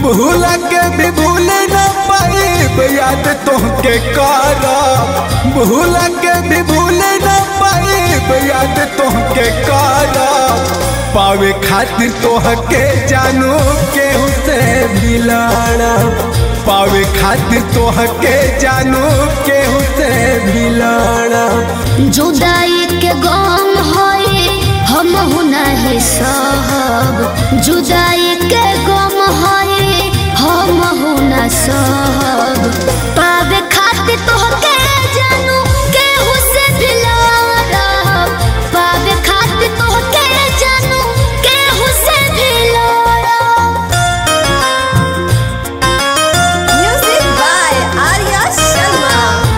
भूल के भी भूल न पाइब याद तोहके करब। भूल के भी भूल न पाइब याद तोहके करब। पावे खातिर तोहके जानू केहू से भी लड़ब। पावे खातिर तोहके जानू केहू से भी लड़ब। जुदाई के गम होए हमहु नहीं सहब। जुदाई के गम होए हमहु न सहब। पावे खातिर तोहके जानू केहू से भी लड़ब। पावे खातिर तोहके जानू केहू से भी लड़ब। Music by Arya Sharma.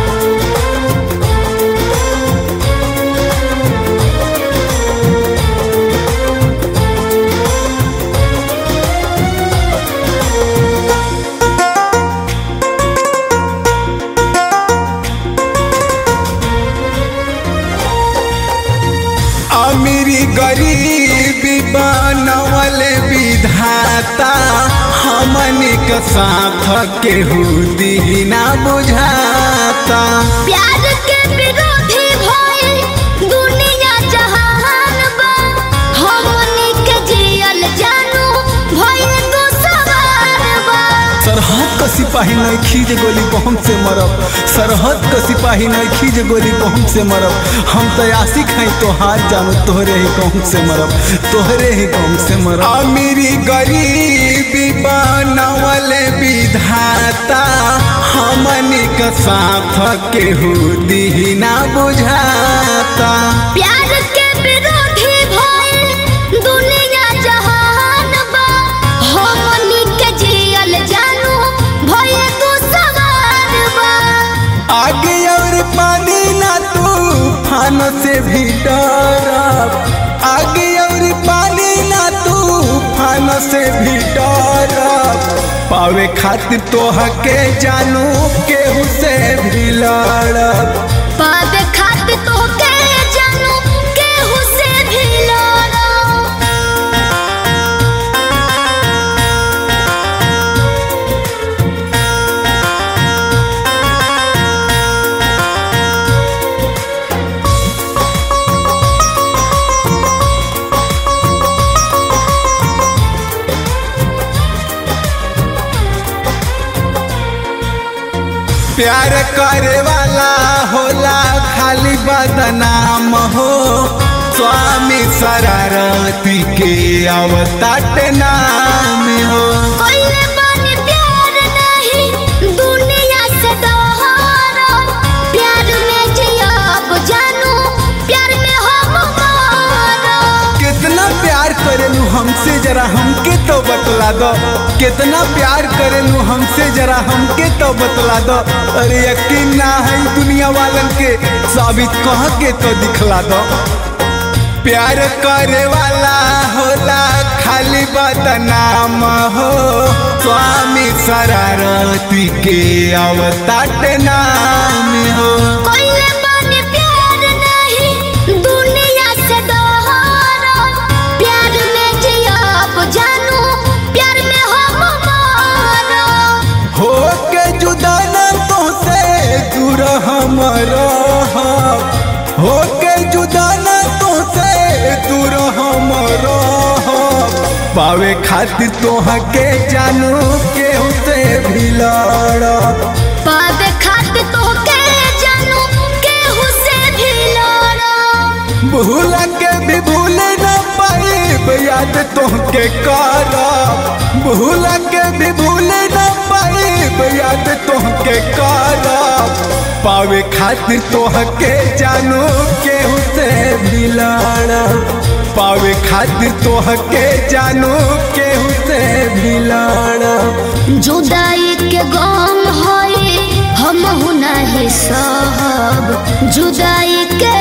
अमीरी गरीबी बनवल विधाता हमनी के साथ केहू दीना बुझाता। प्यार के विरोधी भइल दुनिया जहान बा। हमनी के जियल जानू भइल तो सवार बा। सरहद का सिपाही नहीं खींच गोली बम से मरब। सरहद का सिपाही नहीं खींच गोली बम से मरब। हम तो आशिक हैं तो हाथ जानू तोहरे ही कौन से मरब। तोहरे ही कौन से मरब। अमीरी गरीबी बनवल विधाता हमनी के साथ केहू दीना बुझाता। प्यार के विरोधी भइल दुनिया जहान बा। हमनी के जियल जानू भइल तो सवार बा। आगे और पानी ना तूफान से भी डरब। आगे और पानी ना तूफान से भी डरब। पावे खातिर तोहके जानू केहू से भी लड़ब। पावे खातिर तोहके जानू केहू से भी लड़ब। प्यार करे वाला होला खाली बदनाम हो। स्वामी शरारती के अवताट नाम हो। कोइले बानी प्यार नहीं दुनिया से दोहरा। प्यार में जियाब जानू प्यार में हम मारा। कितना प्यार करेलू हमसे जरा हमके तो बतला दो। कितना प्यार करेलू हमसे जरा हमके तो बतला दो। अरे यकीन ना है दुनिया वालन के साबित कह के तो दिखला दो। प्यार करे वाला होला खाली बदनाम हो। स्वामी शरारती के अवताट नाम हो। कोइले बानी प्यार नहीं दुनिया से दोहरा। प्यार में जियाब जानू प्यार में हम मारा। हो के जुदा न तोहसे दूर हम रहब। हो के जुदा न तोहसे दूर हम रहब। पावे खातिर तोहके जानू केहू से भी लड़ब। पावे खातिर तोहके जानू केहू से भी लड़ब। भूल के भी भूल न पाइब याद तोहके करब। भूल के भी भूल न पाइब याद तोहके करब। पावे खातिर तोहके जानू केहू से भी लड़ब। पावे खातिर तोहके जानू केहू से भी लड़ब। जुदाई के गम होए हमहु नहीं सहब। जुदाई के